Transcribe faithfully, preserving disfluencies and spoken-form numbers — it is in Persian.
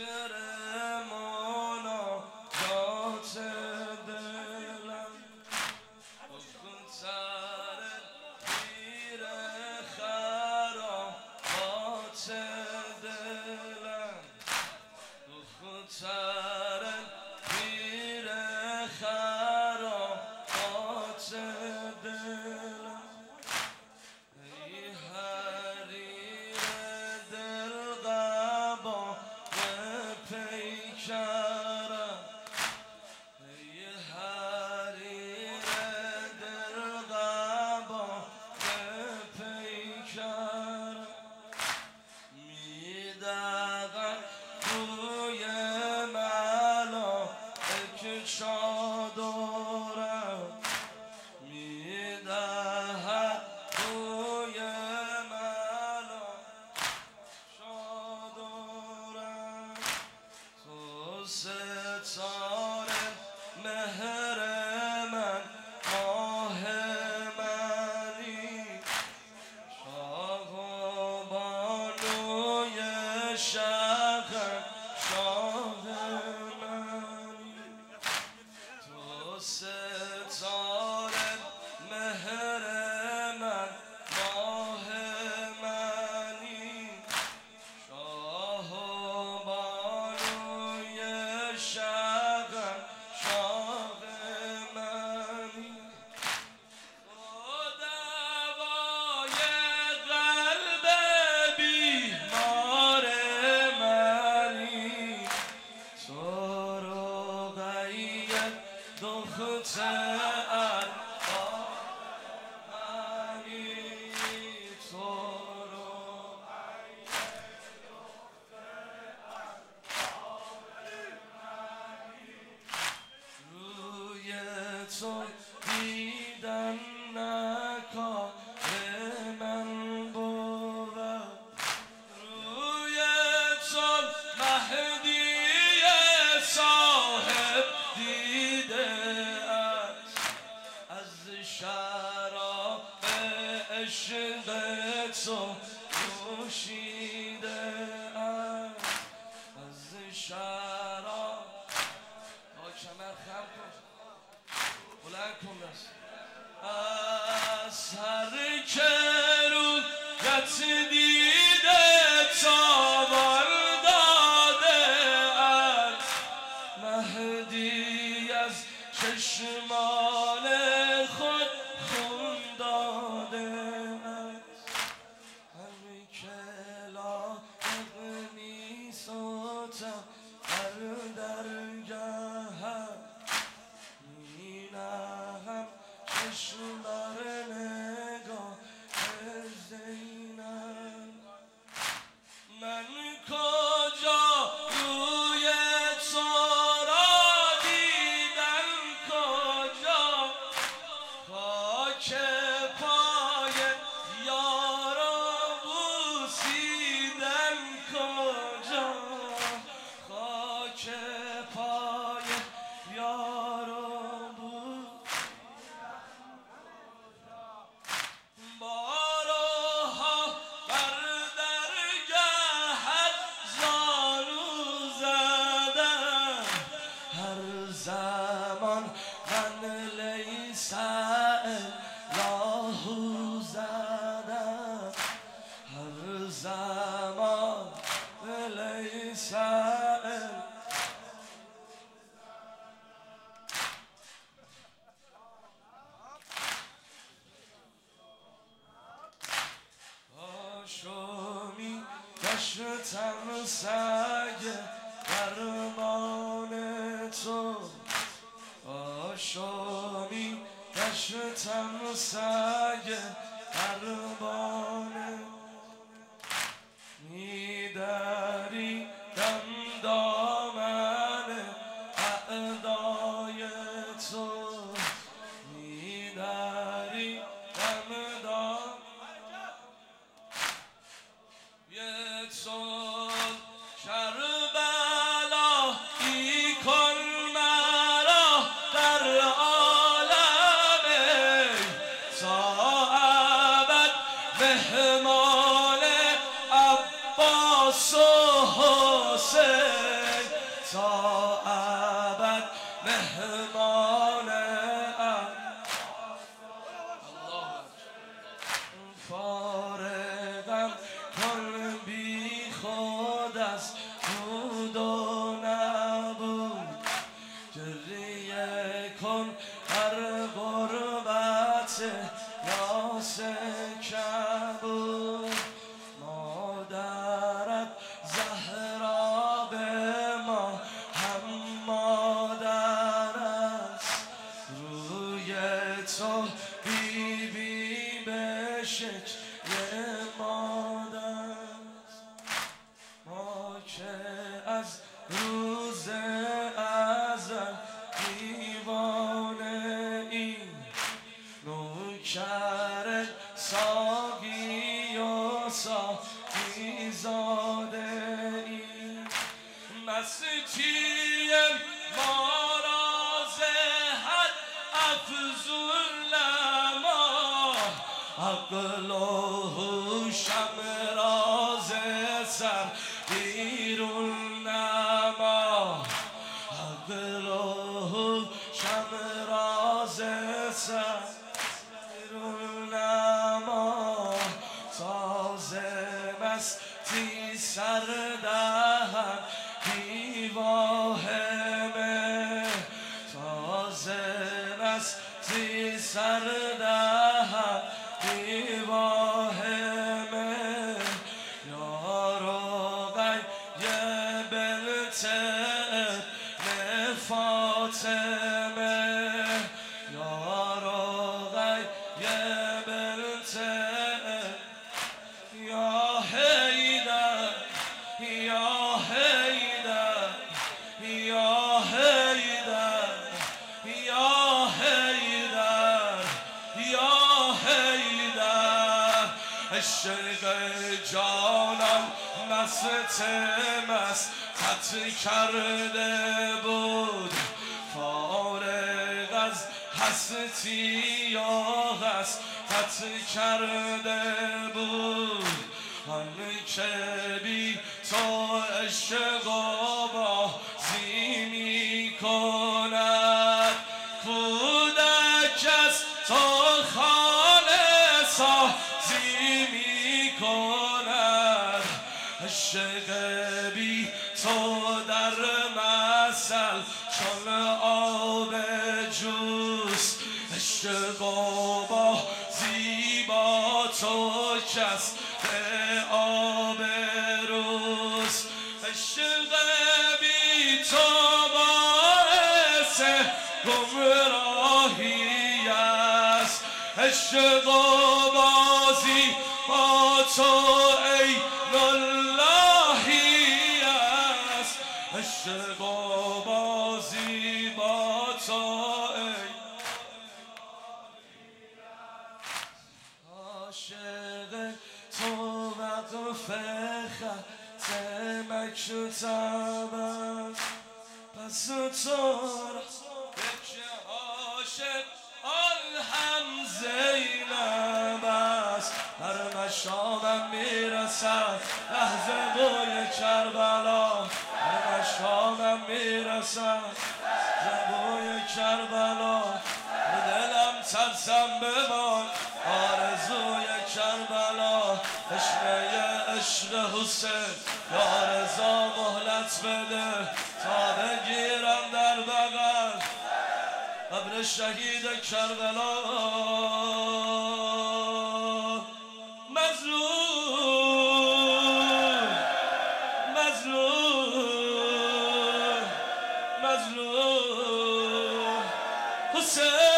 شعر مناجات دلم سر پیر خرابات دلم سر پیر خرابات دلم ای حریر دلقبا پیکرم ای حریر دلقبا پیکرم میدقم روی ملائک چادرم میدهد روی ملائک چادرم تو ستاره مهر من ماه منی شاه و بانوی شهر شاه منی تو ستاره مهر من ماه منی شاه و بانوی شهر شاه منی تو دوای قلب بیمار منی تو رقیه دختر منی تو رقیه روی تو دیدن نکار من بود روی تو مهدی صاحب دیده است از شراب عشق تو نوشیده است از شراب تا کمر خم کن بلند کن دست از هر که رویت دیده تاوان داده است مهدی از چشمان خود خون داده است هر که لایق نیست و در درگه مینهم چشم بر نگاه زینب من کجا روی تو را دیدم کجا خاک پای یارا بوسیدم کجا خاک پای یارا باروها بر درگهت زانو زدم هر زمان من لیس الله زدم هر زمان لیس آشومی گشتم سگ درمان تو آشومی گشتم سگ درمان میدری دم دامن اعدای تو میدری دم دامن یه صلح کربلا ای کن مرا در عالم تا ابد مهمان عباس و حسین تا ابد مهمانم. فارغم کن بی خود از بود و نبود، گریه کن هر غربت یاس کبود. مادرت زهرا به ما هم مادر است، روی تو بی بی به شکل مادر. ما که از روز ازل دیوانه ایم، نوکر ساقی و ساقی زاده ایم. مستی ما را ز حد افزون نما، عقل و هوشم را ز سر بیرون نما. عقل و هوشم را ز سر بیرون نما، ساز مستی سر دهم بی واهمه. ساز مستی سر دهم بی واهمه. یارو غی بنت ابن فاطمه، یارو غی بنت یا حیدر یا حیدر یا حیدر یا حیدر یا حیدر. عشق جانم مست مستت کرده بود، فارغ از هستی یا هستت کرده بود. آن که بی تو عشق و بازی می کند، کودک از تو خانه سازی می کند. عشق بی تو در مثل چون آب جوست، عشق و بازی با تو کس به آب روست. عشق بی تو باعث گمراهی است، عشق و بازی با تو عین اللهی است. عشق و بازی با تو عاشق تو وقف خط مکتب است، پس تو یک عاشق آن هم زینب است. در مشامم میرسد لحظه بوی کربلا، در مشامم میرسد بوی کربلا. دلم ترسم بمان آرزوی کربلا، تشنه عشق حسین یا رضا مهلت بده تا بگیرم در بغل قبر شهید کربلا. مظلوم مظلوم مظلوم حسین.